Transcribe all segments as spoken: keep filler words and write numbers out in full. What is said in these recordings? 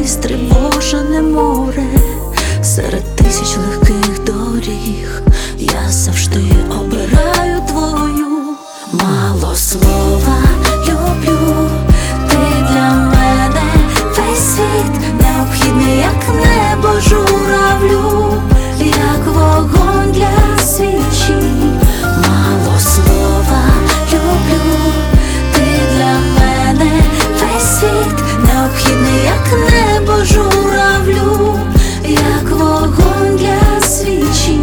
стривожене море, серед тисяч легких доріг я завжди обираю твою. Мало слова люблю, ти для мене весь світ, необхідний, як небо журавлю, як вогонь для свічі. Мало слова люблю, ти для мене весь світ, необхідний, як небо журавлю, як вогонь для свічі.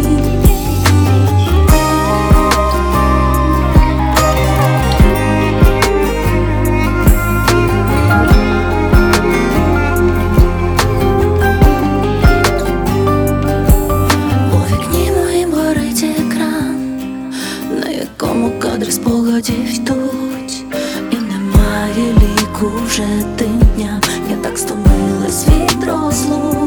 Кадри спогадів йдуть, і немає ліку вже тим дням. Я так стомилась від розлук.